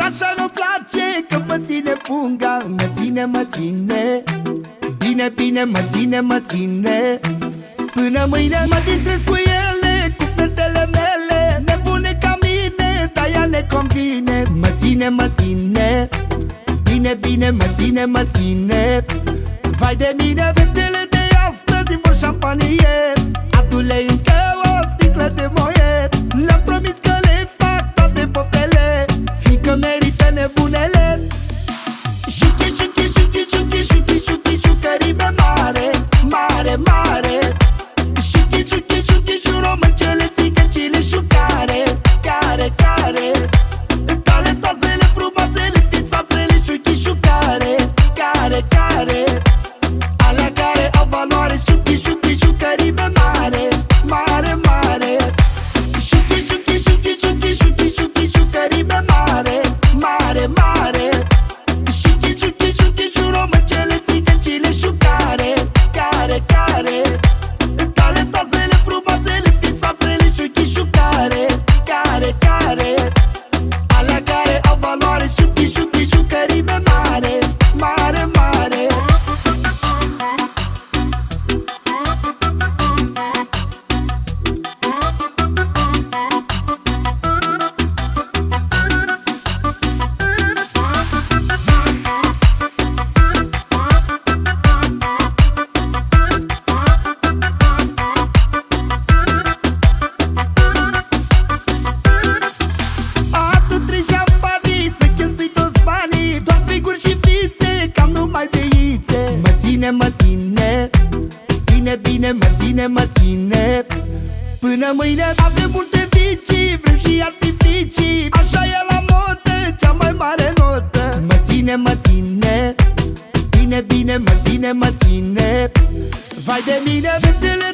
Așa îmi place că mă ține punga. Mă ține, mă ține. Bine, bine, mă ține, mă ține. Până mâine mă distrez cu ele, cu fetele mele nebune ca mine, dar ea ne convine. Mă ține, mă ține. Bine, bine, mă ține, mă ține. Vai de mine, fetele de astăzi vor șampanie. Adu-le încă o sticlă de moet. Le-am promis că le fac toate poftele, fiindcă merită nebunele. Șuchi, șuchi, șuchi, șuchi, șuchi, șuchi, șucărime mare, mare, mare. Șuchi, șuchi, șuchi, șuromăcele, țigăncile, șucare, care, care. Talentoasele, frumoasele, fițoasele, șuchi, șucare, care, care. Alea care au valoare, șuchi, șuchi, șucărime mare, mare, mare. Șuchi, șuchi, șuchi, șuchi, șuchi, șuchi, șucărime mare, mare, mare. Șuchi, șuchi, șuchi, șuromăcele, țigăncile, șucare, care, care. Talentoasele, frumoasele, fițoasele, șuchi, șucare, care, care. Alea care au valoare, șuchi, șuchi, șucărime mare, mare, mare. Mă ține, bine, bine, mă ține, mă ține. Până mâine avem multe vicii, vrem și artificii. Așa e la modă, cea mai mare notă. Mă ține, mă ține. Bine, bine, mă ține, mă ține. Vai de mine, fetele